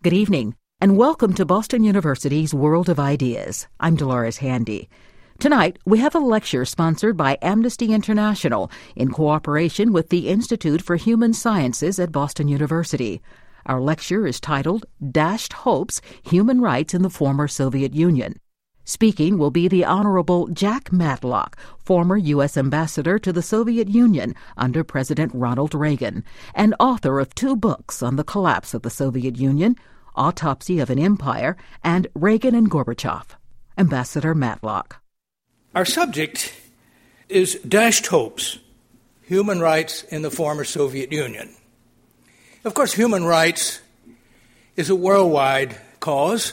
Good evening, and welcome to Boston University's World of Ideas. I'm Dolores Handy. Tonight, we have a lecture sponsored by Amnesty International in cooperation with the Institute for Human Sciences at Boston University. Our lecture is titled Dashed Hopes, Human Rights in the Former Soviet Union. Speaking will be the Honorable Jack Matlock, former U.S. Ambassador to the Soviet Union under President Ronald Reagan, and author of 2 books on the collapse of the Soviet Union, Autopsy of an Empire, and Reagan and Gorbachev. Ambassador Matlock. Our subject is Dashed Hopes, Human Rights in the Former Soviet Union. Of course, human rights is a worldwide cause,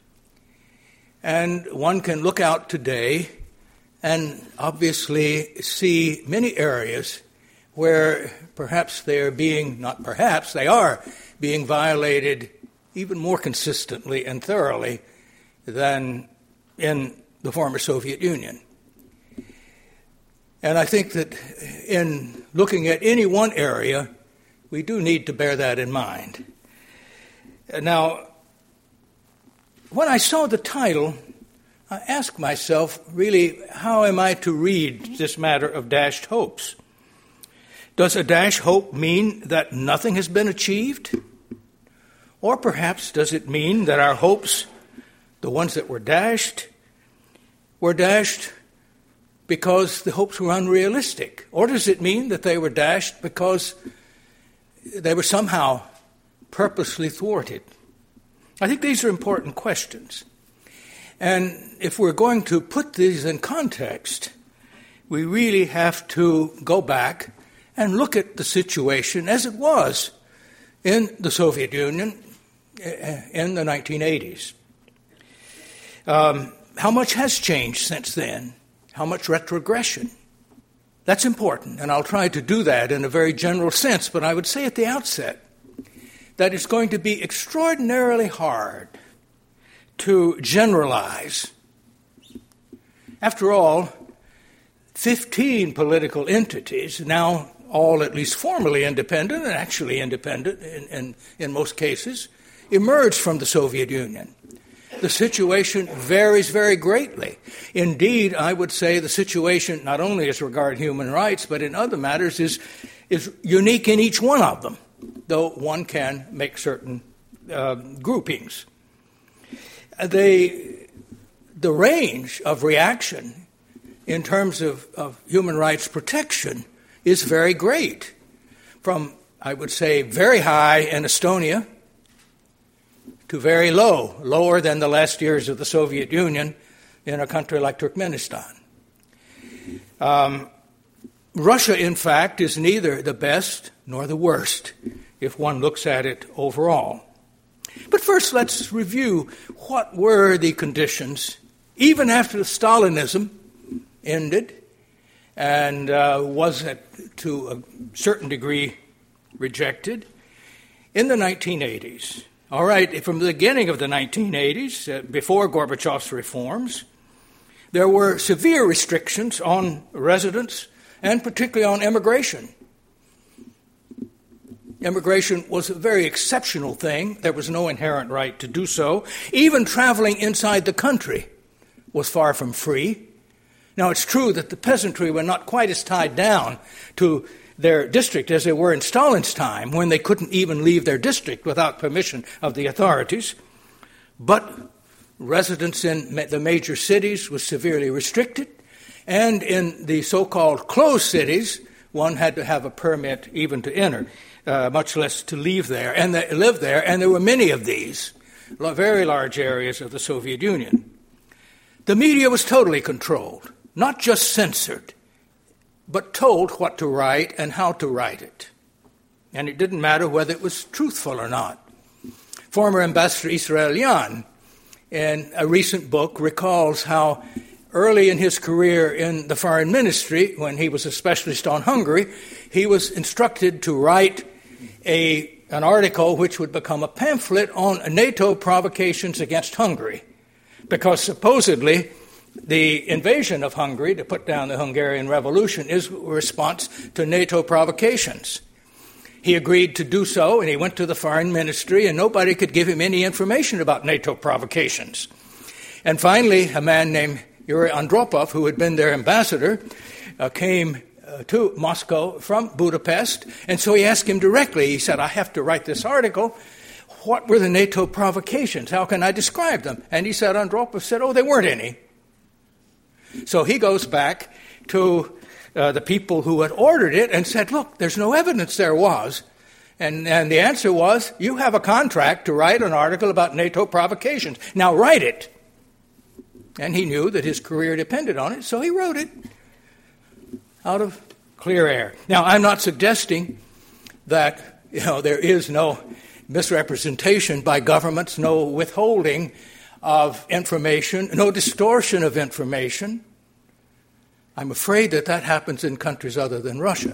and one can look out today and obviously see many areas where perhaps they are being violated even more consistently and thoroughly than in the former Soviet Union. And I think that in looking at any one area, we do need to bear that in mind. Now, when I saw the title, I asked myself, really, how am I to read this matter of dashed hopes? Does a dash hope mean that nothing has been achieved? Or perhaps does it mean that our hopes, the ones that were dashed because the hopes were unrealistic? Or does it mean that they were dashed because they were somehow purposely thwarted? I think these are important questions. And if we're going to put these in context, we really have to go back and look at the situation as it was in the Soviet Union in the 1980s. How much has changed since then? How much retrogression? That's important, and I'll try to do that in a very general sense, but I would say at the outset that it's going to be extraordinarily hard to generalize. After all, 15 political entities, now all at least formally independent and actually independent in most cases, emerged from the Soviet Union. The situation varies very greatly. Indeed, I would say the situation, not only as regards human rights, but in other matters, is unique in each one of them, though one can make certain groupings. The range of reaction in terms of human rights protection is very great, from, I would say, very high in Estonia to very low, lower than the last years of the Soviet Union in a country like Turkmenistan. Russia, in fact, is neither the best nor the worst if one looks at it overall. But first, let's review what were the conditions, even after Stalinism ended and was to a certain degree rejected, in the 1980s. All right, from the beginning of the 1980s, before Gorbachev's reforms, there were severe restrictions on residents and particularly on immigration. Immigration was a very exceptional thing. There was no inherent right to do so. Even traveling inside the country was far from free. Now, it's true that the peasantry were not quite as tied down to their district as they were in Stalin's time, when they couldn't even leave their district without permission of the authorities. But residence in the major cities was severely restricted, and in the so-called closed cities, one had to have a permit even to enter, much less to live there, and there were many of these, very large areas of the Soviet Union. The media was totally controlled, not just censored, but told what to write and how to write it. And it didn't matter whether it was truthful or not. Former Ambassador Israel Yan, in a recent book, recalls how early in his career in the foreign ministry, when he was a specialist on Hungary, he was instructed to write an article which would become a pamphlet on NATO provocations against Hungary, because supposedly the invasion of Hungary to put down the Hungarian Revolution is a response to NATO provocations. He agreed to do so, and he went to the foreign ministry, and nobody could give him any information about NATO provocations. And finally, a man named Yuri Andropov, who had been their ambassador, came to Moscow from Budapest, and so he asked him directly. He said, I have to write this article. What were the NATO provocations? How can I describe them? And he said, Andropov said, there weren't any. So he goes back to the people who had ordered it and said, look, there's no evidence there was. And the answer was, you have a contract to write an article about NATO provocations. Now write it. And he knew that his career depended on it, so he wrote it out of clear air. Now, I'm not suggesting that there is no misrepresentation by governments, no withholding of information, no distortion of information. I'm afraid that happens in countries other than Russia.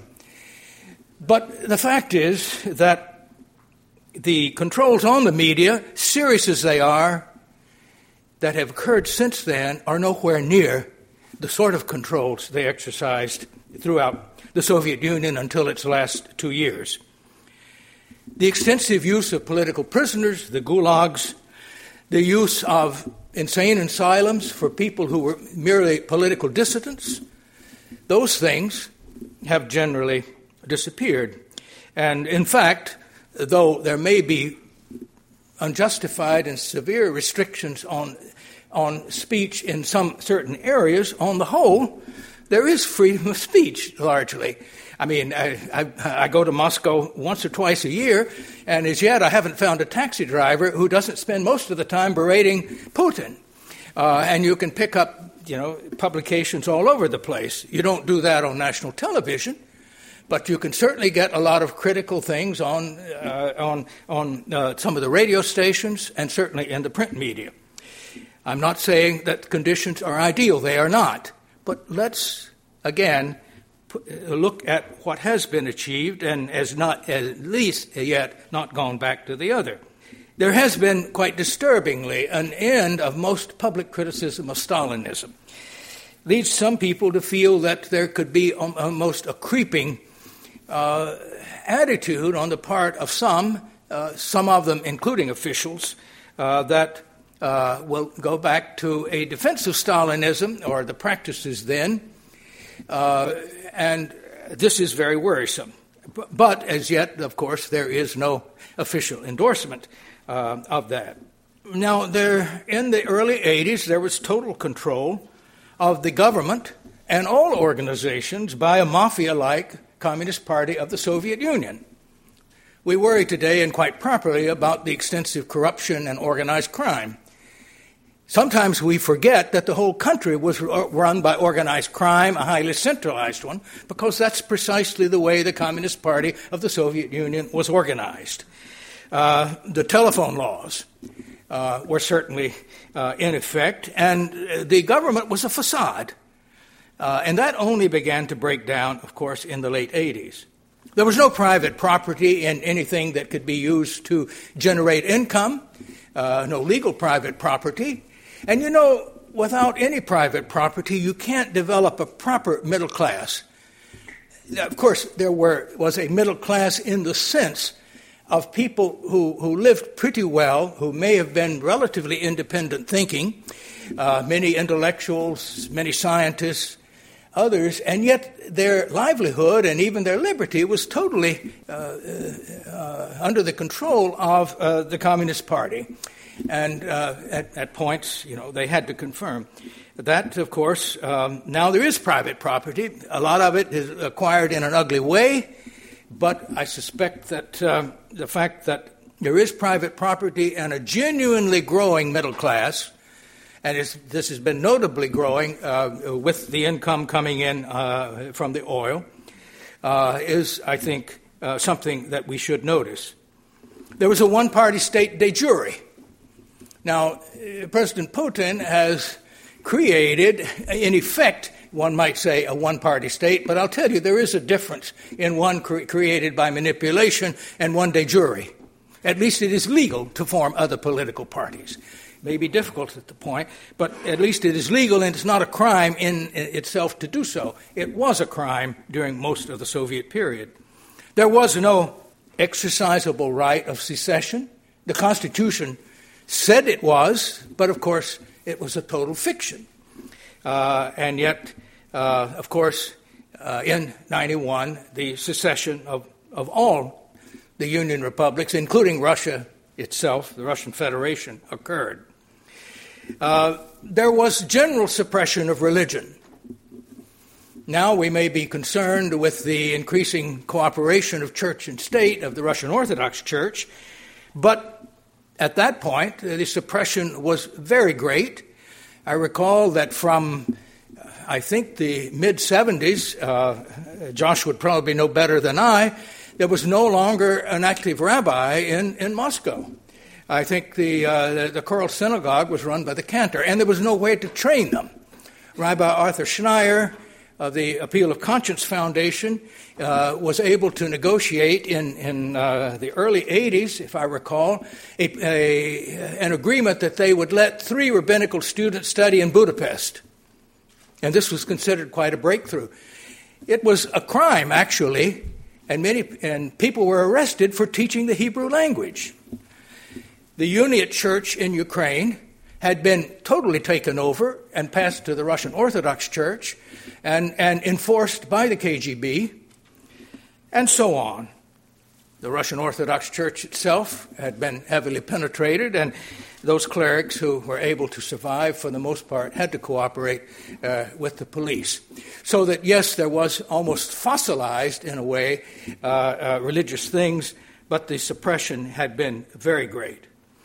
But the fact is that the controls on the media, serious as they are, that have occurred since then are nowhere near the sort of controls they exercised throughout the Soviet Union until its last 2 years. The extensive use of political prisoners, the gulags, the use of insane asylums for people who were merely political dissidents, those things have generally disappeared. And in fact, though there may be unjustified and severe restrictions on speech in some certain areas, on the whole, there is freedom of speech, largely. I mean, I go to Moscow once or twice a year, and as yet I haven't found a taxi driver who doesn't spend most of the time berating Putin. And you can pick up, publications all over the place. You don't do that on national television, but you can certainly get a lot of critical things on some of the radio stations and certainly in the print media. I'm not saying that conditions are ideal. They are not. But let's, again, look at what has been achieved and has not, at least yet, not gone back to the other. There has been, quite disturbingly, an end of most public criticism of Stalinism. Leads some people to feel that there could be almost a creeping attitude on the part of some of them, including officials, that will go back to a defense of Stalinism or the practices then, and this is very worrisome. But as yet, of course, there is no official endorsement of that. Now, in the early 80s, there was total control of the government and all organizations by a mafia-like Communist Party of the Soviet Union. We worry today, and quite properly, about the extensive corruption and organized crime. Sometimes we forget that the whole country was run by organized crime, a highly centralized one, because that's precisely the way the Communist Party of the Soviet Union was organized. The telephone laws were certainly in effect, and the government was a facade. And that only began to break down, of course, in the late 80s. There was no private property in anything that could be used to generate income, no legal private property. And without any private property, you can't develop a proper middle class. Of course, there was a middle class in the sense of people who lived pretty well, who may have been relatively independent thinking, many intellectuals, many scientists, others, and yet their livelihood and even their liberty was totally under the control of the Communist Party. And at points, they had to confirm. That, of course, now there is private property. A lot of it is acquired in an ugly way, but I suspect that the fact that there is private property and a genuinely growing middle class, and this has been notably growing with the income coming in from the oil, is, I think, something that we should notice. There was a one-party state de jure. Now, President Putin has created, in effect, one might say, a one-party state, but I'll tell you, there is a difference in one created by manipulation and one de jure. At least it is legal to form other political parties. It may be difficult at the point, but at least it is legal, and it's not a crime in itself to do so. It was a crime during most of the Soviet period. There was no exercisable right of secession. The Constitution said it was, but of course it was a total fiction. And yet, of course, in 91, the secession of all the Union republics, including Russia itself, the Russian Federation, occurred. There was general suppression of religion. Now we may be concerned with the increasing cooperation of church and state of the Russian Orthodox Church, but at that point, the suppression was very great. I recall that from, I think, the mid-70s, Josh would probably know better than I, there was no longer an active rabbi in Moscow. I think the choral synagogue was run by the cantor, and there was no way to train them. Rabbi Arthur Schneier of the Appeal of Conscience Foundation was able to negotiate in the early 80s, if I recall, an agreement that they would let 3 rabbinical students study in Budapest. And this was considered quite a breakthrough. It was a crime, actually, and people were arrested for teaching the Hebrew language. The Uniate Church in Ukraine had been totally taken over and passed to the Russian Orthodox Church and enforced by the KGB, and so on. The Russian Orthodox Church itself had been heavily penetrated, and those clerics who were able to survive, for the most part, had to cooperate with the police. So that, yes, there was almost fossilized, in a way, religious things, but the suppression had been very great.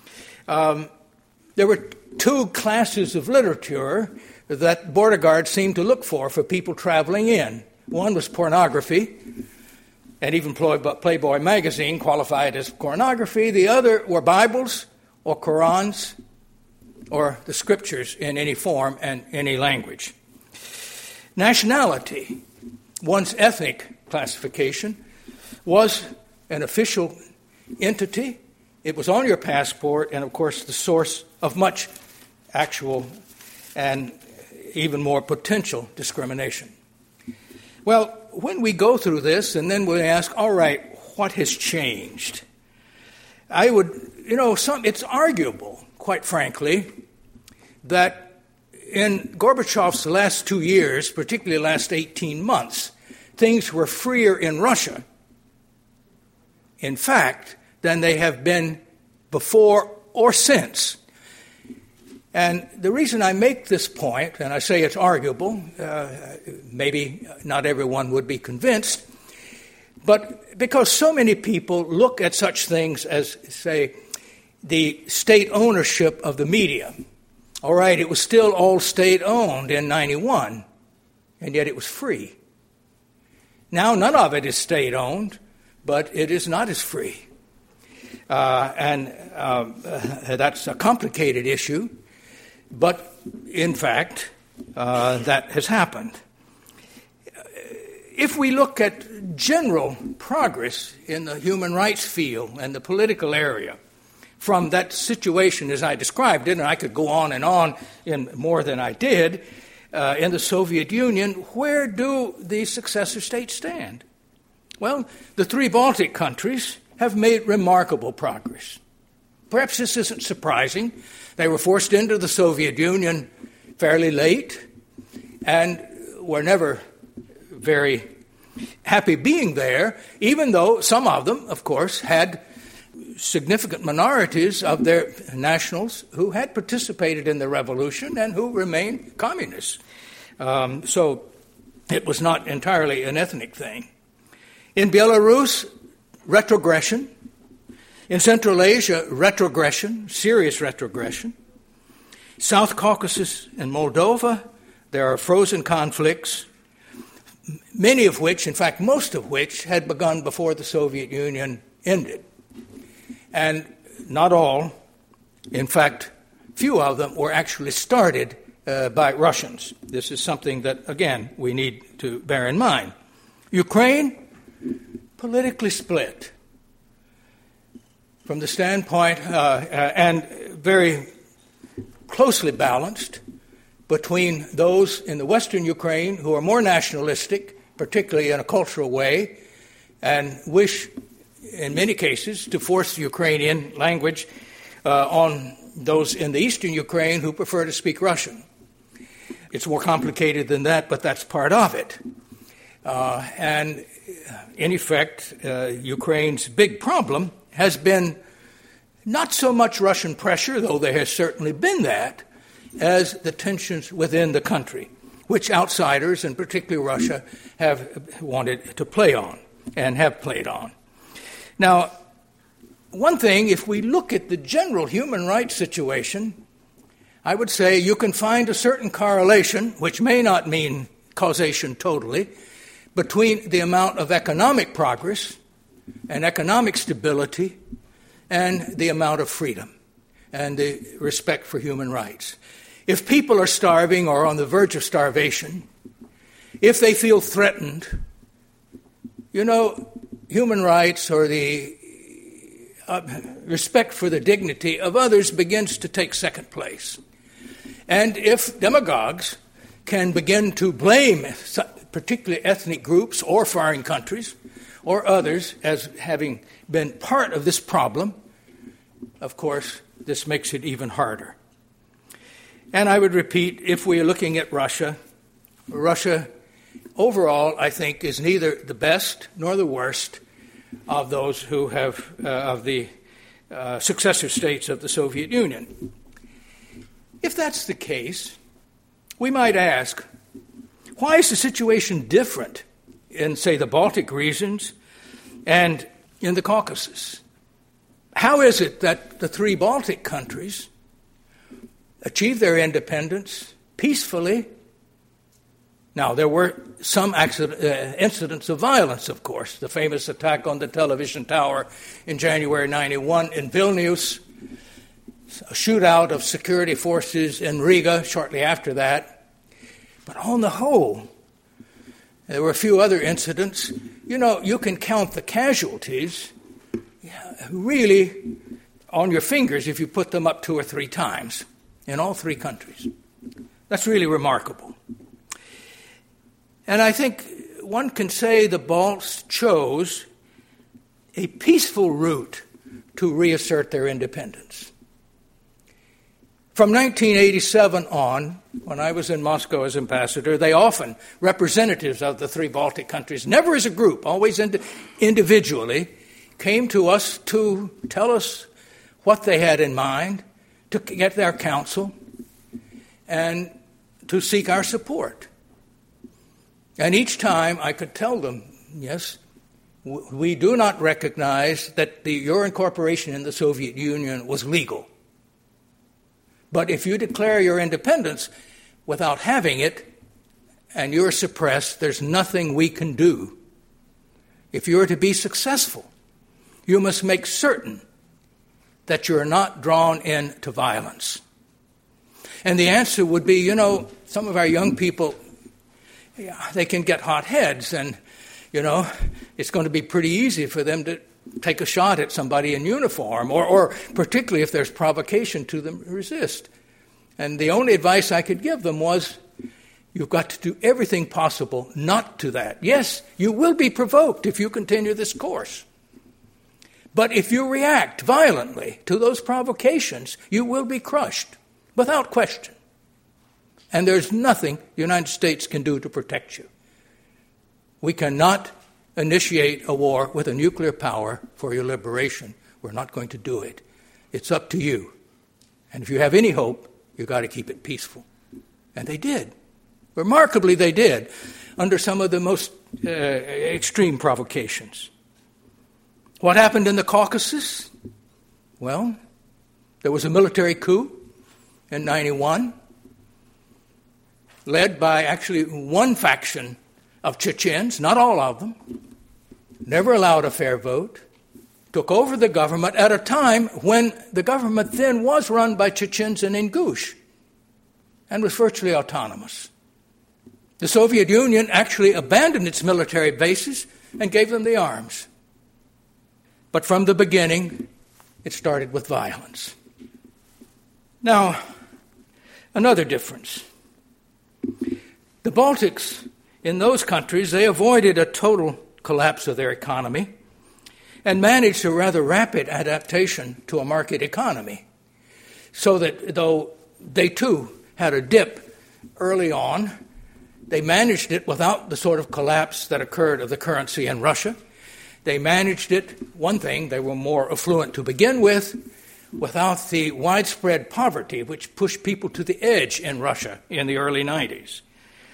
There were 2 classes of literature that border guards seemed to look for people traveling in. One was pornography, and even Playboy magazine qualified as pornography. The other were Bibles or Qurans or the scriptures in any form and any language. Nationality, one's ethnic classification, was an official entity. It was on your passport and, of course, the source of much actual and even more potential discrimination. Well, when we go through this and then we ask, all right, what has changed? It's arguable, quite frankly, that in Gorbachev's last 2 years, particularly last 18 months, things were freer in Russia, in fact, than they have been before or since. And the reason I make this point, and I say it's arguable, maybe not everyone would be convinced, but because so many people look at such things as, say, the state ownership of the media. All right, it was still all state-owned in 91, and yet it was free. Now, none of it is state-owned, but it is not as free. That's a complicated issue, but in fact, that has happened. If we look at general progress in the human rights field and the political area from that situation as I described it, and I could go on in more than I did, in the Soviet Union, where do the successor states stand? Well, the 3 Baltic countries have made remarkable progress. Perhaps this isn't surprising. They were forced into the Soviet Union fairly late and were never very happy being there, even though some of them, of course, had significant minorities of their nationals who had participated in the revolution and who remained communists. So it was not entirely an ethnic thing. In Belarus, retrogression. In Central Asia, retrogression, serious retrogression. South Caucasus and Moldova, there are frozen conflicts, many of which, in fact, most of which, had begun before the Soviet Union ended. And not all, in fact, few of them were actually started by Russians. This is something that, again, we need to bear in mind. Ukraine, politically split from the standpoint and very closely balanced between those in the Western Ukraine who are more nationalistic, particularly in a cultural way, and wish in many cases, to force the Ukrainian language on those in the eastern Ukraine who prefer to speak Russian. It's more complicated than that, but that's part of it. And in effect, Ukraine's big problem has been not so much Russian pressure, though there has certainly been that, as the tensions within the country, which outsiders, and particularly Russia, have wanted to play on and have played on. Now, one thing, if we look at the general human rights situation, I would say you can find a certain correlation, which may not mean causation totally, between the amount of economic progress and economic stability and the amount of freedom and the respect for human rights. If people are starving or on the verge of starvation, if they feel threatened, human rights or the respect for the dignity of others begins to take second place. And if demagogues can begin to blame particularly ethnic groups or foreign countries or others as having been part of this problem, of course, this makes it even harder. And I would repeat, if we are looking at Russia overall, I think, is neither the best nor the worst of those who have, of the successor states of the Soviet Union. If that's the case, we might ask, why is the situation different in, say, the Baltic regions and in the Caucasus? How is it that the three Baltic countries achieved their independence peacefully? Now, there were some incidents of violence, of course. The famous attack on the television tower in January 91 in Vilnius, a shootout of security forces in Riga shortly after that. But on the whole, there were a few other incidents. You can count the casualties really on your fingers if you put them up 2 or 3 times in all 3 countries. That's really remarkable. And I think one can say the Balts chose a peaceful route to reassert their independence. From 1987 on, when I was in Moscow as ambassador, they often, representatives of the 3 Baltic countries, never as a group, always individually, came to us to tell us what they had in mind, to get their counsel, and to seek our support. And each time I could tell them, yes, we do not recognize that your incorporation in the Soviet Union was legal. But if you declare your independence without having it and you're suppressed, there's nothing we can do. If you're to be successful, you must make certain that you're not drawn into violence. And the answer would be, some of our young people, they can get hot heads, and, it's going to be pretty easy for them to take a shot at somebody in uniform, or particularly if there's provocation to them, resist. And the only advice I could give them was, you've got to do everything possible not to that. Yes, you will be provoked if you continue this course. But if you react violently to those provocations, you will be crushed, without question. And there's nothing the United States can do to protect you. We cannot initiate a war with a nuclear power for your liberation. We're not going to do it. It's up to you. And if you have any hope, you've got to keep it peaceful. And they did. Remarkably, they did, under some of the most extreme provocations. What happened in the Caucasus? Well, there was a military coup in 91, led by actually one faction of Chechens, not all of them, never allowed a fair vote, took over the government at a time when the government then was run by Chechens and Ingush and was virtually autonomous. The Soviet Union actually abandoned its military bases and gave them the arms. But from the beginning, it started with violence. Now, another difference. The Baltics, in those countries, they avoided a total collapse of their economy and managed a rather rapid adaptation to a market economy, so that though they too had a dip early on, they managed it without the sort of collapse that occurred of the currency in Russia. They managed it, one thing, they were more affluent to begin with, without the widespread poverty which pushed people to the edge in Russia in the early 90s.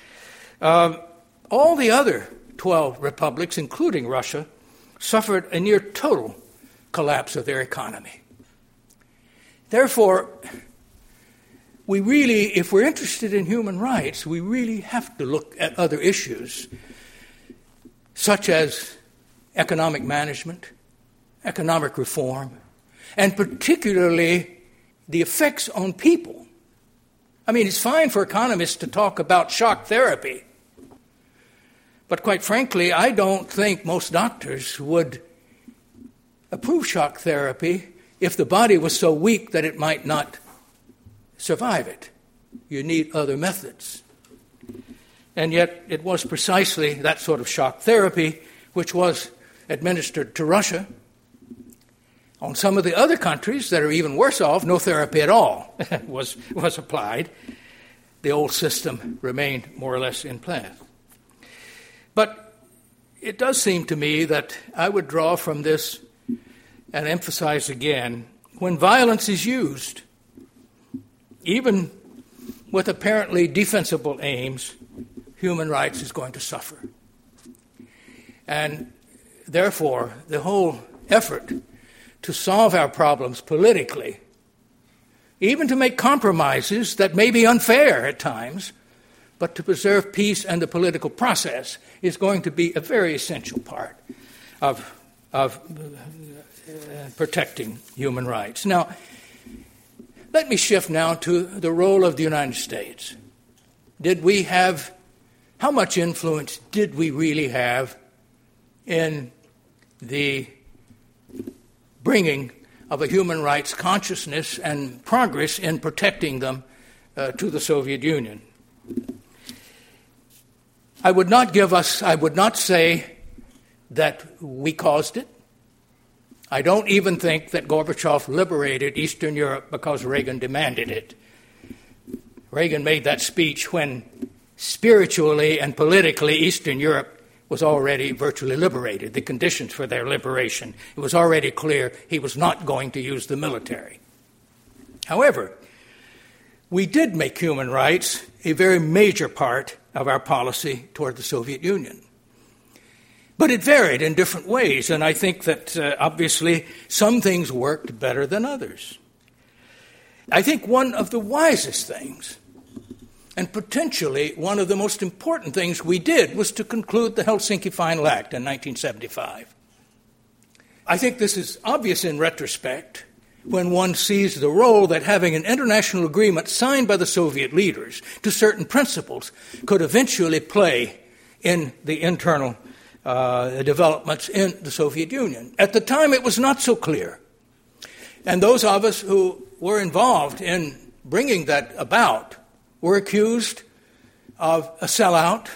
All the other 12 republics, including Russia, suffered a near total collapse of their economy. Therefore, we really, if we're interested in human rights, we really have to look at other issues, such as economic management, economic reform, and particularly the effects on people. I mean, it's fine for economists to talk about shock therapy, but quite frankly, I don't think most doctors would approve shock therapy if the body was so weak that it might not survive it. You need other methods. And yet it was precisely that sort of shock therapy which was administered to Russia. On some of the other countries that are even worse off, no therapy at all was applied. The old system remained more or less in place. But it does seem to me that I would draw from this and emphasize again, when violence is used, even with apparently defensible aims, human rights is going to suffer. And therefore, the whole effort to solve our problems politically, even to make compromises that may be unfair at times, but to preserve peace and the political process, is going to be a very essential part of protecting human rights. Now, let me shift now to the role of the United States. How much influence did we really have in the bringing of a human rights consciousness and progress in protecting them to the Soviet Union? I would not say that we caused it. I don't even think that Gorbachev liberated Eastern Europe because Reagan demanded it. Reagan made that speech when spiritually and politically Eastern Europe was already virtually liberated, the conditions for their liberation. It was already clear he was not going to use the military. However, we did make human rights a very major part of our policy toward the Soviet Union. But it varied in different ways, and I think that obviously some things worked better than others. I think one of the wisest things, and potentially one of the most important things we did, was to conclude the Helsinki Final Act in 1975. I think this is obvious in retrospect when one sees the role that having an international agreement signed by the Soviet leaders to certain principles could eventually play in the internal developments in the Soviet Union. At the time, it was not so clear. And those of us who were involved in bringing that about were accused of a sellout,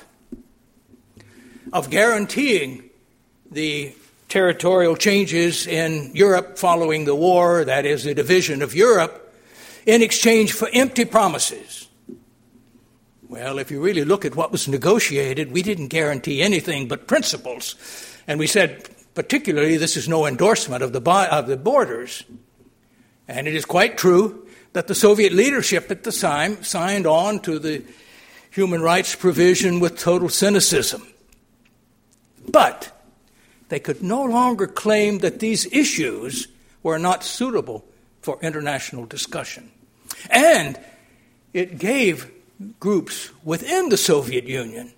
of guaranteeing the territorial changes in Europe following the war, that is, the division of Europe, in exchange for empty promises. Well, if you really look at what was negotiated, we didn't guarantee anything but principles. And we said, particularly, this is no endorsement of the borders. And it is quite true that the Soviet leadership at the time signed on to the human rights provision with total cynicism. But they could no longer claim that these issues were not suitable for international discussion. And it gave groups within the Soviet Union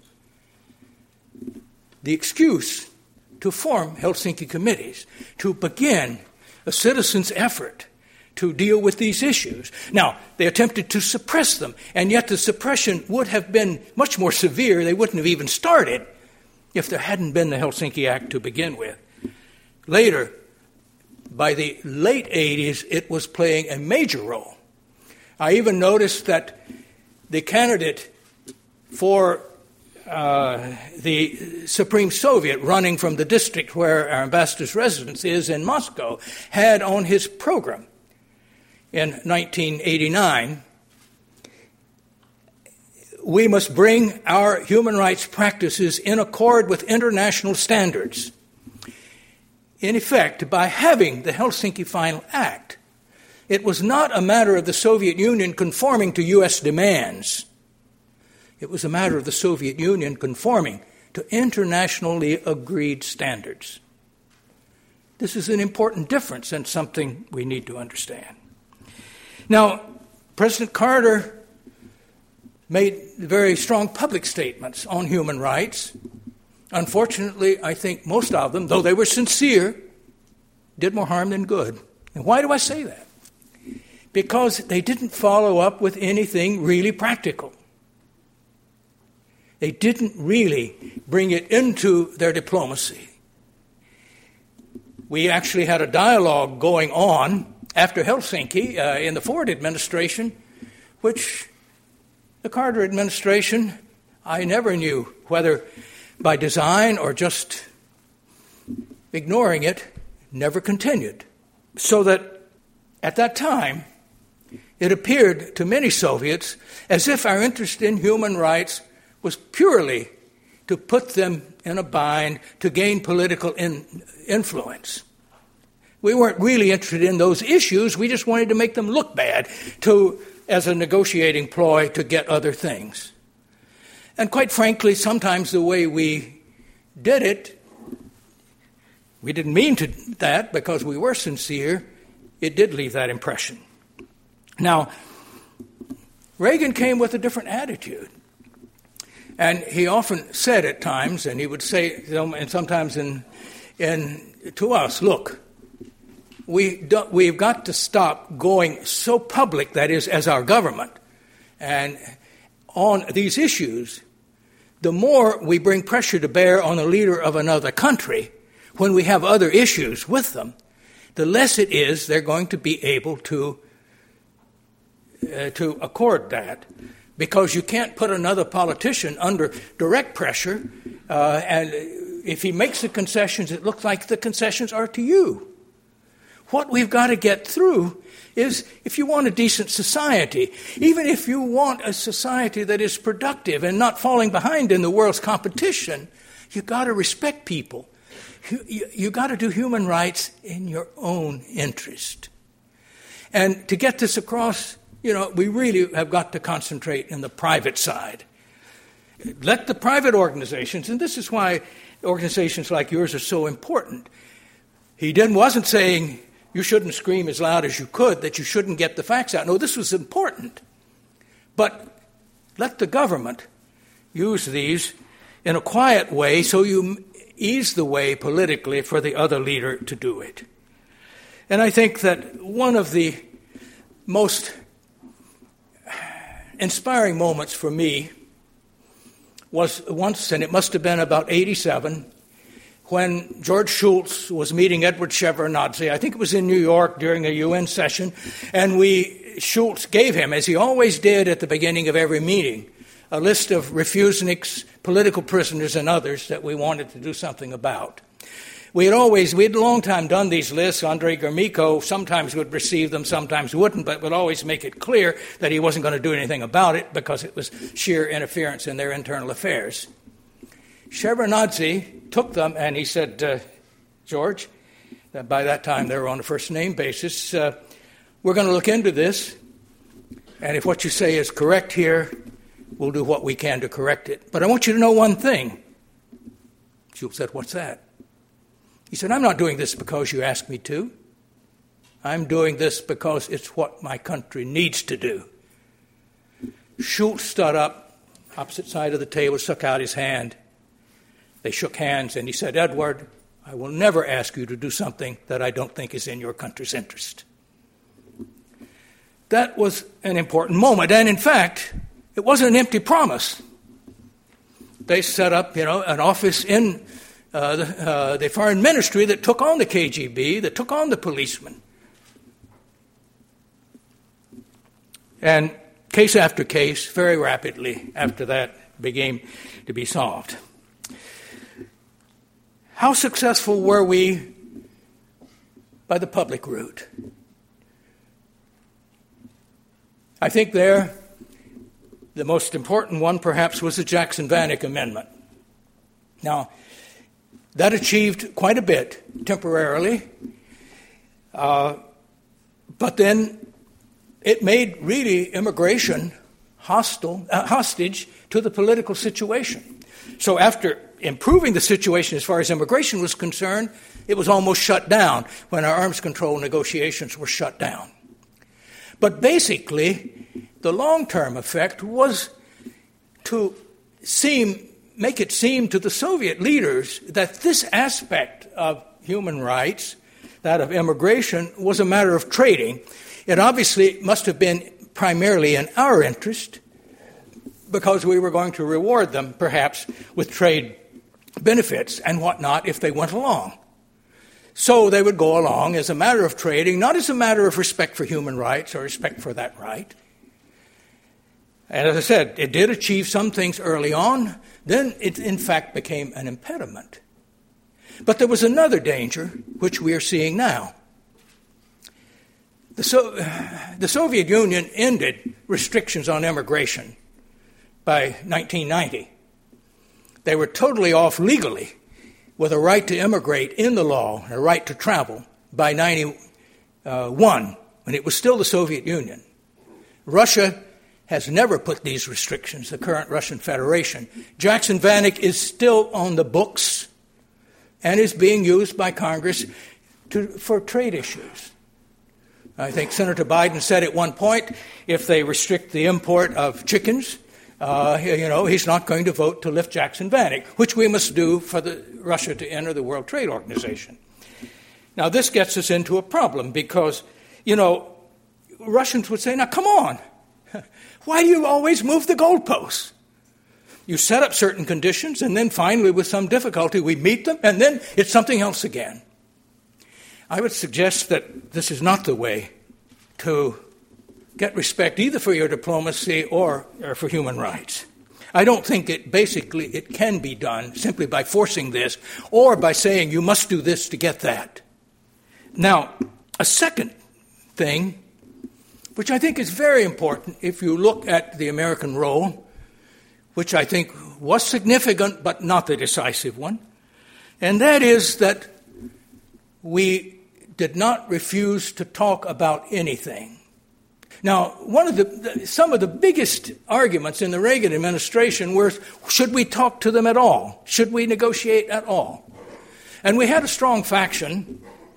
the excuse to form Helsinki committees, to begin a citizens' effort to deal with these issues. Now, they attempted to suppress them, and yet the suppression would have been much more severe. They wouldn't have even started if there hadn't been the Helsinki Act to begin with. Later, by the late 80s, it was playing a major role. I even noticed that the candidate for the Supreme Soviet, running from the district where our ambassador's residence is in Moscow, had on his program in 1989, we must bring our human rights practices in accord with international standards. In effect, by having the Helsinki Final Act, it was not a matter of the Soviet Union conforming to U.S. demands. It was a matter of the Soviet Union conforming to internationally agreed standards. This is an important difference and something we need to understand. Now, President Carter made very strong public statements on human rights. Unfortunately, I think most of them, though they were sincere, did more harm than good. And why do I say that? Because they didn't follow up with anything really practical. They didn't really bring it into their diplomacy. We actually had a dialogue going on after Helsinki in the Ford administration, which the Carter administration, I never knew whether by design or just ignoring it, never continued. So that at that time, it appeared to many Soviets as if our interest in human rights was purely to put them in a bind to gain political influence. We weren't really interested in those issues. We just wanted to make them look bad as a negotiating ploy to get other things. And quite frankly, sometimes the way we did it, we didn't mean to that because we were sincere. It did leave that impression. Now, Reagan came with a different attitude. And he often said at times, and he would say, and sometimes to us, look, we've got to stop going so public, that is, as our government, and on these issues. The more we bring pressure to bear on the leader of another country when we have other issues with them, the less it is they're going to be able to accord that. Because you can't put another politician under direct pressure, and if he makes the concessions, it looks like the concessions are to you. What we've got to get through is, if you want a decent society, even if you want a society that is productive and not falling behind in the world's competition, you've got to respect people. You've got to do human rights in your own interest. And to get this across, we really have got to concentrate in the private side. Let the private organizations, and this is why organizations like yours are so important. He wasn't saying you shouldn't scream as loud as you could, that you shouldn't get the facts out. No, this was important. But let the government use these in a quiet way so you ease the way politically for the other leader to do it. And I think that one of the most inspiring moments for me was once, and it must have been about 1987, when George Shultz was meeting Edward Shevardnadze. I think it was in New York during a UN session, and Shultz gave him, as he always did at the beginning of every meeting, a list of refuseniks, political prisoners, and others that we wanted to do something about. We had a long time done these lists. Andrei Gromyko sometimes would receive them, sometimes wouldn't, but would always make it clear that he wasn't going to do anything about it because it was sheer interference in their internal affairs. Shevardnadze took them and he said, George, by that time they were on a first-name basis, we're going to look into this, and if what you say is correct here, we'll do what we can to correct it. But I want you to know one thing. Shultz said, what's that? He said, I'm not doing this because you asked me to. I'm doing this because it's what my country needs to do. Shultz stood up, opposite side of the table, stuck out his hand. They shook hands, and he said, Edward, I will never ask you to do something that I don't think is in your country's interest. That was an important moment, and in fact, it wasn't an empty promise. They set up, an office in the foreign ministry that took on the KGB, that took on the policemen. And case after case, very rapidly after that, began to be solved. How successful were we by the public route? I think there, the most important one perhaps was the Jackson-Vanik Amendment. Now, that achieved quite a bit temporarily, but then it made really immigration hostage to the political situation. So after improving the situation as far as immigration was concerned, it was almost shut down when our arms control negotiations were shut down. But basically, the long-term effect was to make it seem to the Soviet leaders that this aspect of human rights, that of immigration, was a matter of trading. It obviously must have been primarily in our interest because we were going to reward them, perhaps, with trade benefits and whatnot if they went along. So they would go along as a matter of trading, not as a matter of respect for human rights or respect for that right. And as I said, it did achieve some things early on. Then it, in fact, became an impediment. But there was another danger, which we are seeing now. The Soviet Union ended restrictions on immigration by 1990. They were totally off legally with a right to immigrate in the law, a right to travel, by 1991, when it was still the Soviet Union. Russia has never put these restrictions, the current Russian Federation. Jackson-Vanik is still on the books and is being used by Congress for trade issues. I think Senator Biden said at one point, if they restrict the import of chickens, he's not going to vote to lift Jackson-Vanik, which we must do for Russia to enter the World Trade Organization. Now, this gets us into a problem because, Russians would say, now, come on. Why do you always move the goalposts? You set up certain conditions, and then finally, with some difficulty, we meet them, and then it's something else again. I would suggest that this is not the way to get respect either for your diplomacy or for human rights. I don't think it can be done simply by forcing this or by saying you must do this to get that. Now, a second thing, which I think is very important if you look at the American role, which I think was significant but not the decisive one, and that is that we did not refuse to talk about anything. Now, some of the biggest arguments in the Reagan administration were, should we talk to them at all? Should we negotiate at all? And we had a strong faction.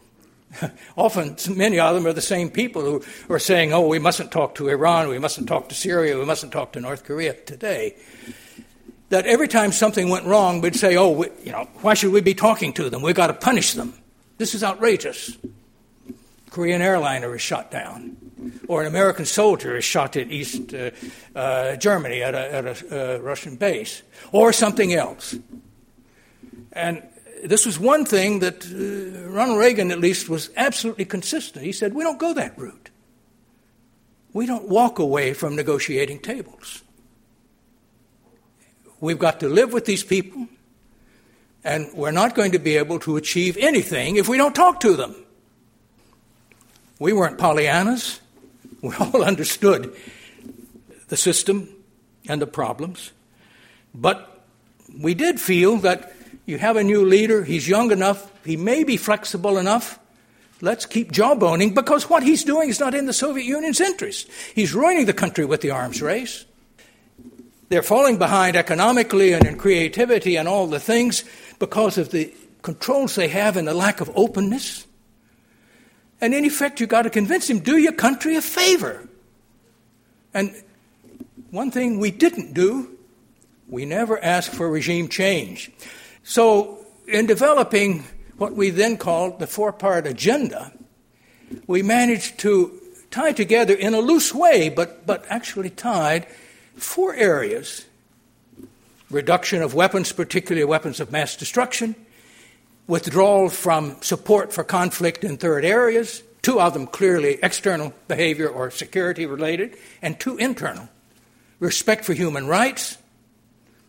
Often, many of them are the same people who are saying, we mustn't talk to Iran, we mustn't talk to Syria, we mustn't talk to North Korea today. That every time something went wrong, we'd say, why should we be talking to them? We've got to punish them. This is outrageous. Korean airliner is shot down. Or an American soldier is shot in East Germany at a Russian base. Or something else. And this was one thing that Ronald Reagan, at least, was absolutely consistent. He said, we don't go that route. We don't walk away from negotiating tables. We've got to live with these people, and we're not going to be able to achieve anything if we don't talk to them. We weren't Pollyannas. We all understood the system and the problems. But we did feel that you have a new leader, he's young enough, he may be flexible enough. Let's keep jawboning, because what he's doing is not in the Soviet Union's interest. He's ruining the country with the arms race. They're falling behind economically and in creativity and all the things because of the controls they have and the lack of openness. And in effect, you've got to convince him, do your country a favor. And one thing we didn't do, we never asked for regime change. So in developing what we then called the four-part agenda, we managed to tie together in a loose way, but actually tied 4 areas: reduction of weapons, particularly weapons of mass destruction, withdrawal from support for conflict in third areas, 2 of them clearly external behavior or security related, and 2 internal: respect for human rights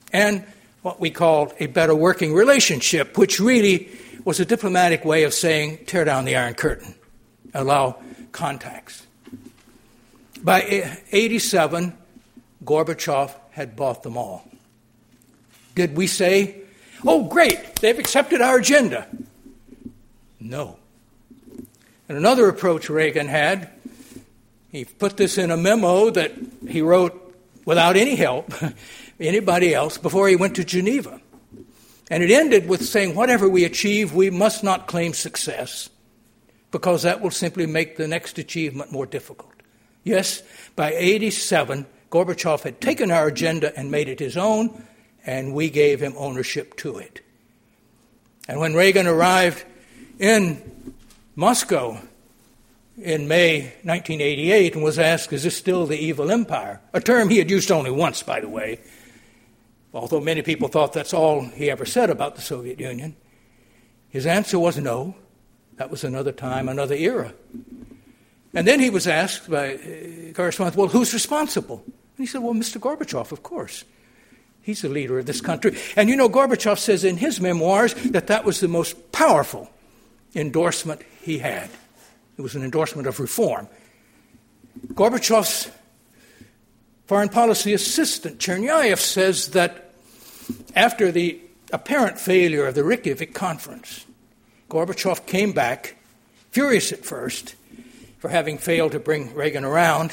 and what we called a better working relationship, which really was a diplomatic way of saying, tear down the Iron Curtain, allow contacts. By 1987, Gorbachev had bought them all. Did we say, oh, great, they've accepted our agenda? No. And another approach Reagan had, he put this in a memo that he wrote without any help, anybody else, before he went to Geneva. And it ended with saying, whatever we achieve, we must not claim success, because that will simply make the next achievement more difficult. Yes, by 1987, Gorbachev had taken our agenda and made it his own, and we gave him ownership to it. And when Reagan arrived in Moscow in May 1988 and was asked, is this still the evil empire? A term he had used only once, by the way, although many people thought that's all he ever said about the Soviet Union. His answer was no. That was another time, another era. And then he was asked by correspondents, well, who's responsible? And he said, well, Mr. Gorbachev, of course. He's the leader of this country. And you know, Gorbachev says in his memoirs that was the most powerful endorsement he had. It was an endorsement of reform. Gorbachev's foreign policy assistant, Chernyayev, says that after the apparent failure of the Reykjavik conference, Gorbachev came back, furious at first, for having failed to bring Reagan around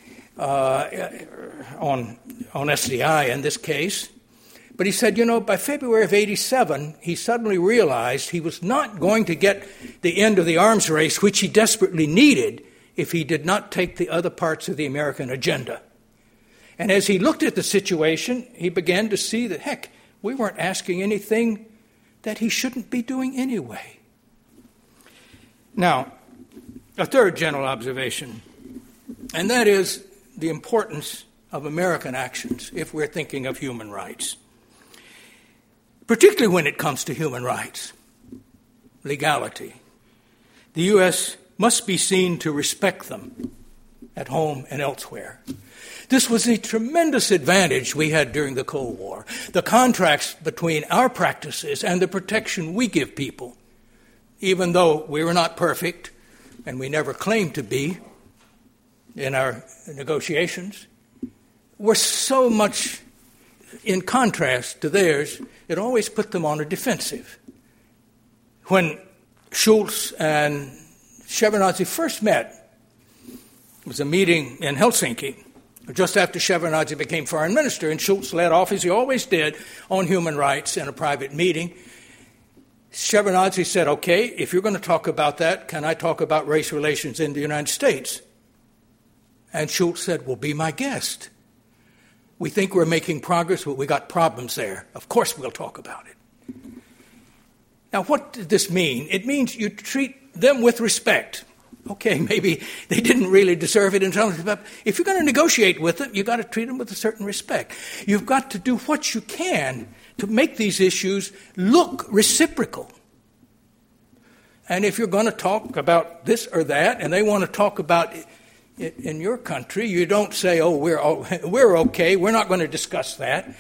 on SDI in this case. But he said, you know, by February of 1987, he suddenly realized he was not going to get the end of the arms race, which he desperately needed, if he did not take the other parts of the American agenda. And as he looked at the situation, he began to see that, heck, we weren't asking anything that he shouldn't be doing anyway. Now, a third general observation, and that is the importance of American actions if we're thinking of human rights, particularly when it comes to human rights, legality. The U.S. must be seen to respect them at home and elsewhere. This was a tremendous advantage we had during the Cold War, the contrast between our practices and the protection we give people, even though we were not perfect, and we never claimed to be in our negotiations, were so much in contrast to theirs, it always put them on a defensive. When Schultz and Shevardnadze first met, it was a meeting in Helsinki, just after Shevardnadze became foreign minister, and Schultz led off, as he always did, on human rights in a private meeting. Shevardnadze said, okay, if you're going to talk about that, can I talk about race relations in the United States? And Schultz said, well, be my guest. We think we're making progress, but we got problems there. Of course we'll talk about it. Now, what did this mean? It means you treat them with respect. Okay, maybe they didn't really deserve it in terms of, but if you're going to negotiate with them, you've got to treat them with a certain respect. You've got to do what you can to make these issues look reciprocal. And if you're going to talk about this or that, and they want to talk about it in your country, you don't say, oh, we're okay, we're not going to discuss that.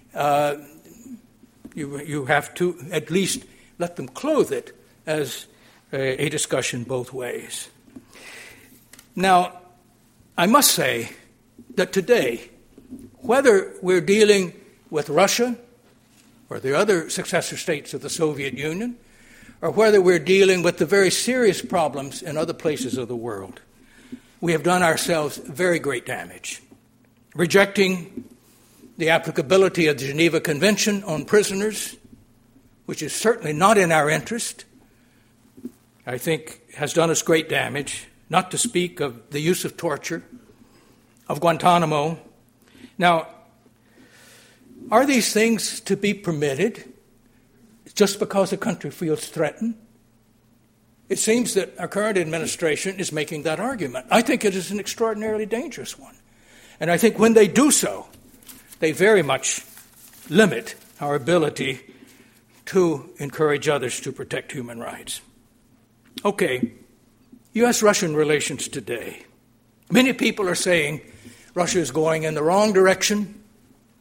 You have to at least let them clothe it as a discussion both ways. Now, I must say that today, whether we're dealing with Russia or the other successor states of the Soviet Union, or whether we're dealing with the very serious problems in other places of the world, we have done ourselves very great damage. Rejecting the applicability of the Geneva Convention on prisoners, which is certainly not in our interest, I think has done us great damage, not to speak of the use of torture, of Guantanamo. Now, are these things to be permitted just because a country feels threatened? It seems that our current administration is making that argument. I think it is an extraordinarily dangerous one. And I think when they do so, they very much limit our ability to encourage others to protect human rights. Okay, U.S.-Russian relations today. Many people are saying Russia is going in the wrong direction.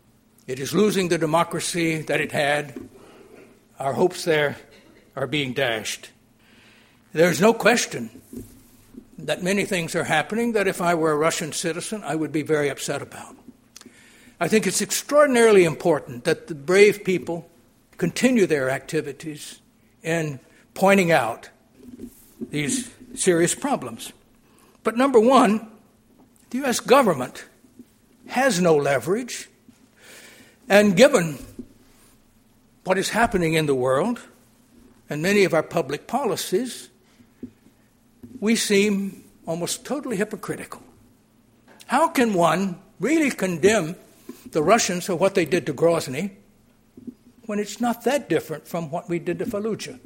It is losing the democracy that it had. Our hopes there are being dashed. There's no question that many things are happening that if I were a Russian citizen, I would be very upset about. I think it's extraordinarily important that the brave people continue their activities in pointing out these serious problems. But number one, the U.S. government has no leverage, and given what is happening in the world and many of our public policies, we seem almost totally hypocritical. How can one really condemn the Russians for what they did to Grozny when it's not that different from what we did to Fallujah?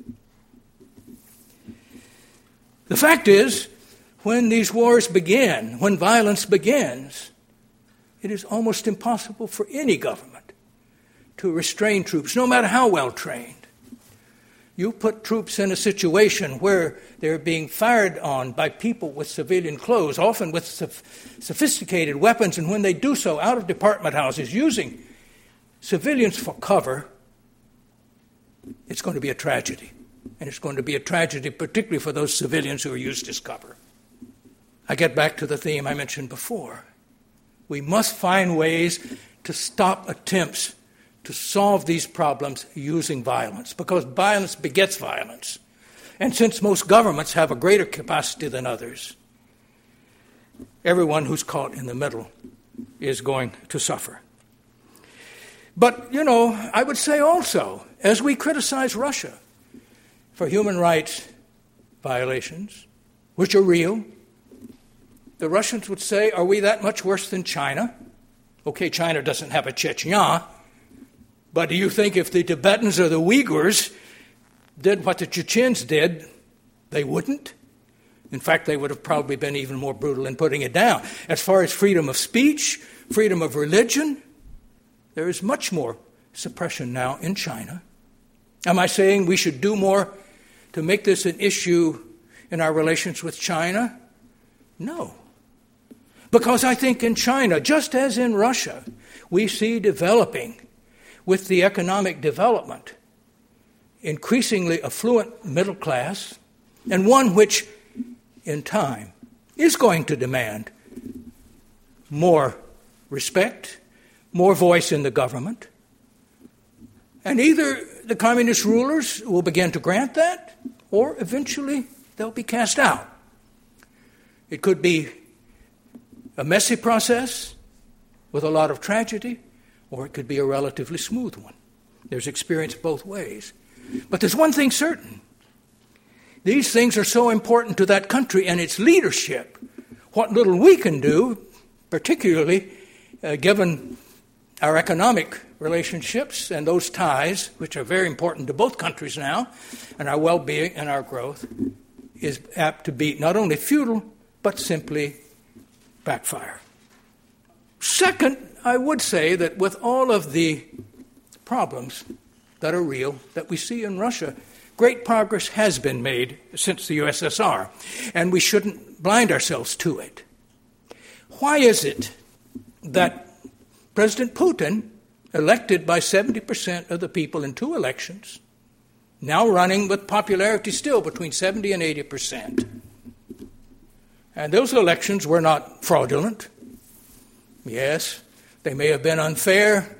The fact is, when these wars begin, when violence begins, it is almost impossible for any government to restrain troops, no matter how well trained. You put troops in a situation where they're being fired on by people with civilian clothes, often with sophisticated weapons, and when they do so out of department houses using civilians for cover, it's going to be a tragedy. And it's going to be a tragedy particularly for those civilians who are used as cover. I get back to the theme I mentioned before. We must find ways to stop attempts to solve these problems using violence, because violence begets violence. And since most governments have a greater capacity than others, everyone who's caught in the middle is going to suffer. But, I would say also, as we criticize Russia for human rights violations, which are real, the Russians would say, are we that much worse than China? Okay, China doesn't have a Chechnya, but do you think if the Tibetans or the Uyghurs did what the Chechens did, they wouldn't? In fact, they would have probably been even more brutal in putting it down. As far as freedom of speech, freedom of religion, there is much more suppression now in China. Am I saying we should do more to make this an issue in our relations with China? No. Because I think in China, just as in Russia, we see developing with the economic development, increasingly affluent middle class, and one which, in time, is going to demand more respect, more voice in the government. And either the communist rulers will begin to grant that, or eventually they'll be cast out. It could be a messy process with a lot of tragedy, or it could be a relatively smooth one. There's experience both ways. But there's one thing certain. These things are so important to that country and its leadership. What little we can do, particularly given our economic relationships and those ties, which are very important to both countries now, and our well-being and our growth, is apt to be not only futile, but simply backfire. Second, I would say that with all of the problems that are real that we see in Russia, great progress has been made since the USSR, and we shouldn't blind ourselves to it. Why is it that President Putin, elected by 70% of the people in 2 elections, now running with popularity still between 70 and 80%, and those elections were not fraudulent? Yes, they may have been unfair,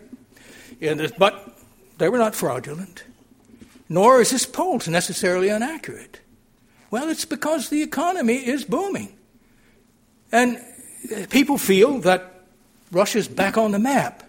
but they were not fraudulent. Nor is his polls necessarily inaccurate. Well, it's because the economy is booming. And people feel that Russia's back on the map.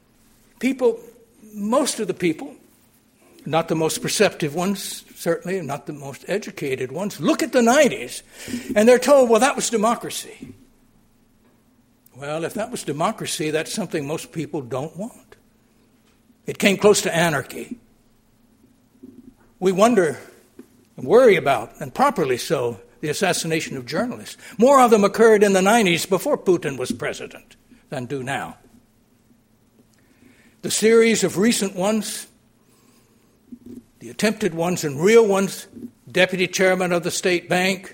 Most of the people, not the most perceptive ones, certainly, and not the most educated ones, look at the 90s, and they're told, well, that was democracy. Well, if that was democracy, that's something most people don't want. It came close to anarchy. We wonder and worry about, and properly so, the assassination of journalists. More of them occurred in the 90s before Putin was president than do now. The series of recent ones, the attempted ones and real ones, deputy chairman of the state bank,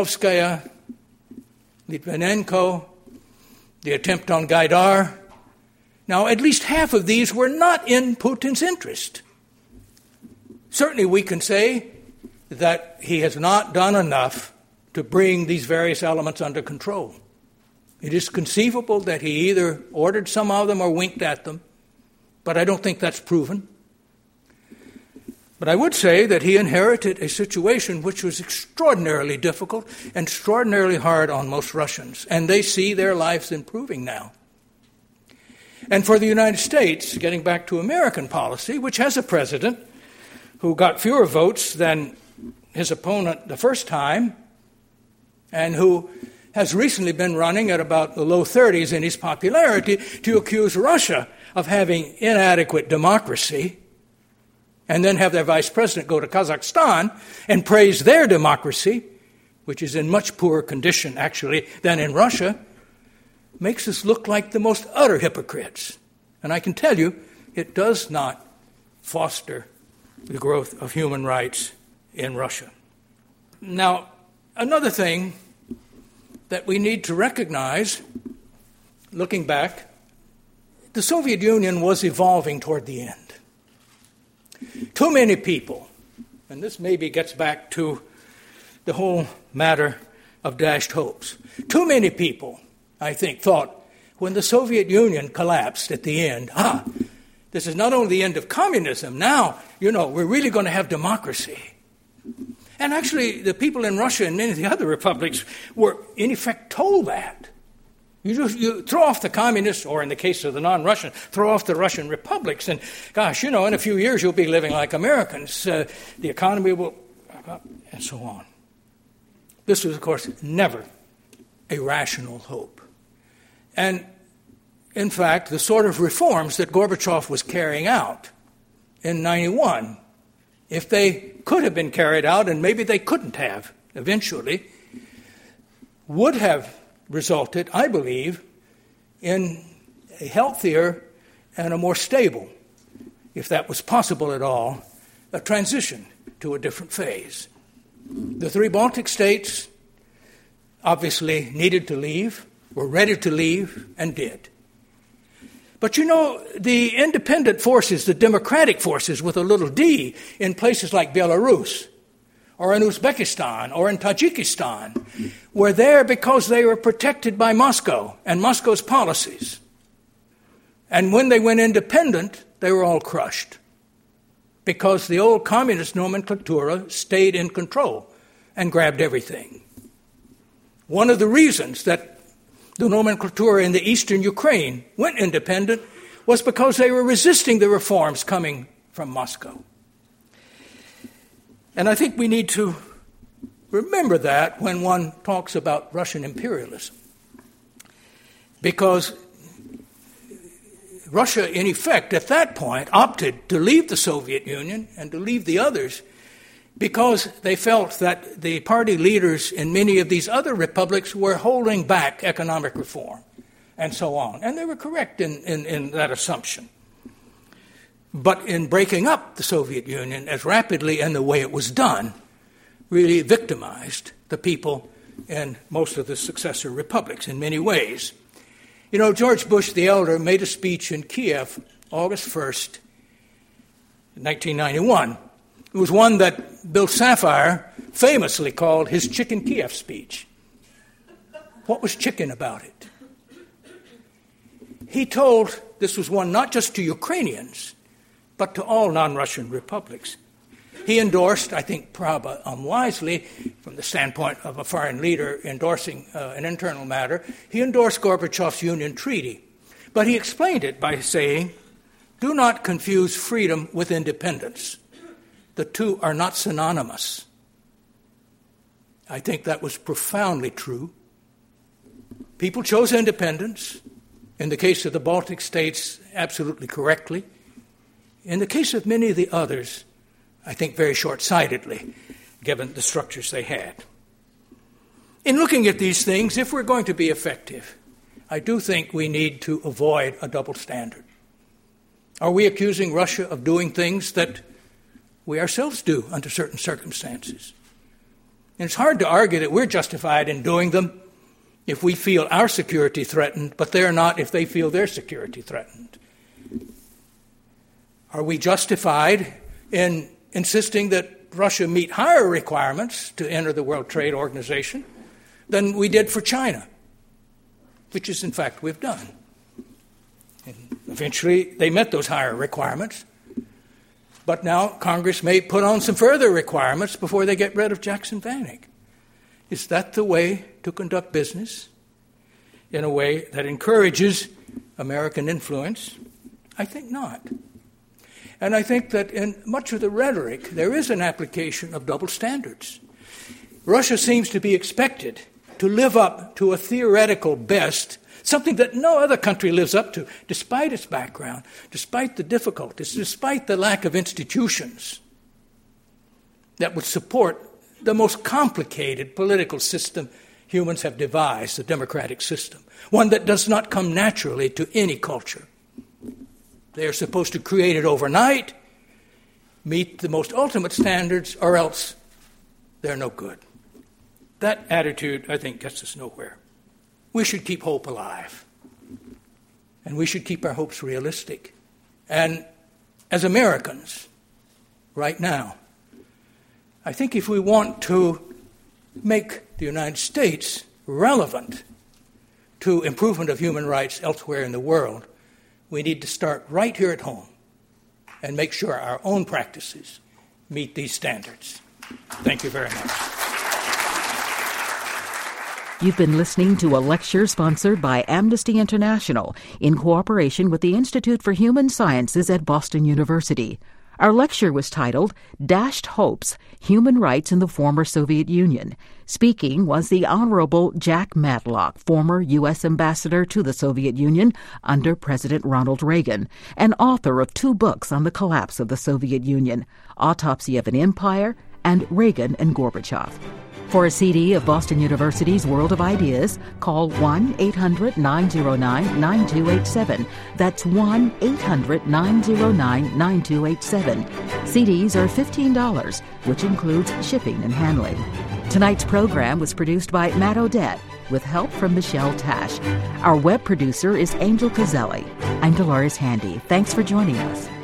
Politkovskaya, Litvinenko, the attempt on Gaidar, Now, at least half of these were not in Putin's interest. Certainly we can say that he has not done enough to bring these various elements under control. It is conceivable that he either ordered some of them or winked at them, but I don't think that's proven. But I would say that he inherited a situation which was extraordinarily difficult and extraordinarily hard on most Russians, and they see their lives improving now. And for the United States, getting back to American policy, which has a president who got fewer votes than his opponent the first time, and who has recently been running at about the low 30s in his popularity, to accuse Russia of having inadequate democracy, and then have their vice president go to Kazakhstan and praise their democracy, which is in much poorer condition, actually, than in Russia, makes us look like the most utter hypocrites. And I can tell you, it does not foster the growth of human rights in Russia. Now, another thing that we need to recognize, looking back, the Soviet Union was evolving toward the end. Too many people, and this maybe gets back to the whole matter of dashed hopes, too many people, I think, thought when the Soviet Union collapsed at the end, this is not only the end of communism, now, we're really going to have democracy. And actually, the people in Russia and many of the other republics were, in effect, told that. You throw off the communists, or in the case of the non-Russian, throw off the Russian republics, and gosh, in a few years you'll be living like Americans. The economy will, and so on. This was, of course, never a rational hope. And, in fact, the sort of reforms that Gorbachev was carrying out in 91, if they could have been carried out, and maybe they couldn't have eventually, would have resulted, I believe, in a healthier and a more stable, if that was possible at all, a transition to a different phase. The three Baltic states obviously needed to leave, were ready to leave, and did. But the independent forces, the democratic forces with a little d, in places like Belarus, or in Uzbekistan, or in Tajikistan, were there because they were protected by Moscow and Moscow's policies. And when they went independent, they were all crushed because the old communist nomenclatura stayed in control and grabbed everything. One of the reasons that the nomenclatura in the eastern Ukraine went independent was because they were resisting the reforms coming from Moscow. And I think we need to remember that when one talks about Russian imperialism. Because Russia, in effect, at that point, opted to leave the Soviet Union and to leave the others because they felt that the party leaders in many of these other republics were holding back economic reform and so on. And they were correct in that assumption. But in breaking up the Soviet Union as rapidly and the way it was done, really victimized the people in most of the successor republics in many ways. George Bush the Elder made a speech in Kiev August 1st, 1991. It was one that Bill Sapphire famously called his Chicken Kiev speech. What was chicken about it? He told, this was one not just to Ukrainians, but to all non-Russian republics. He endorsed, I think probably unwisely, from the standpoint of a foreign leader endorsing an internal matter, he endorsed Gorbachev's Union Treaty. But he explained it by saying, do not confuse freedom with independence. The two are not synonymous. I think that was profoundly true. People chose independence. In the case of the Baltic states, absolutely correctly. In the case of many of the others, I think very short-sightedly, given the structures they had. In looking at these things, if we're going to be effective, I do think we need to avoid a double standard. Are we accusing Russia of doing things that we ourselves do under certain circumstances? And it's hard to argue that we're justified in doing them if we feel our security threatened, but they're not if they feel their security threatened? Are we justified in insisting that Russia meet higher requirements to enter the World Trade Organization than we did for China, which is, in fact, we've done? And eventually, they met those higher requirements. But now Congress may put on some further requirements before they get rid of Jackson Vanik. Is that the way to conduct business in a way that encourages American influence? I think not. And I think that in much of the rhetoric, there is an application of double standards. Russia seems to be expected to live up to a theoretical best, something that no other country lives up to, despite its background, despite the difficulties, despite the lack of institutions that would support the most complicated political system humans have devised, the democratic system, one that does not come naturally to any culture. They are supposed to create it overnight, meet the most ultimate standards, or else they're no good. That attitude, I think, gets us nowhere. We should keep hope alive, and we should keep our hopes realistic. And as Americans, right now, I think if we want to make the United States relevant to improvement of human rights elsewhere in the world, we need to start right here at home and make sure our own practices meet these standards. Thank you very much. You've been listening to a lecture sponsored by Amnesty International in cooperation with the Institute for Human Sciences at Boston University. Our lecture was titled Dashed Hopes, Human Rights in the Former Soviet Union. Speaking was the Honorable Jack Matlock, former U.S. Ambassador to the Soviet Union under President Ronald Reagan, and author of 2 books on the collapse of the Soviet Union, Autopsy of an Empire and Reagan and Gorbachev. For a CD of Boston University's World of Ideas, call 1-800-909-9287. That's 1-800-909-9287. CDs are $15, which includes shipping and handling. Tonight's program was produced by Matt Odette, with help from Michelle Tash. Our web producer is Angel Cazelli. I'm Dolores Handy. Thanks for joining us.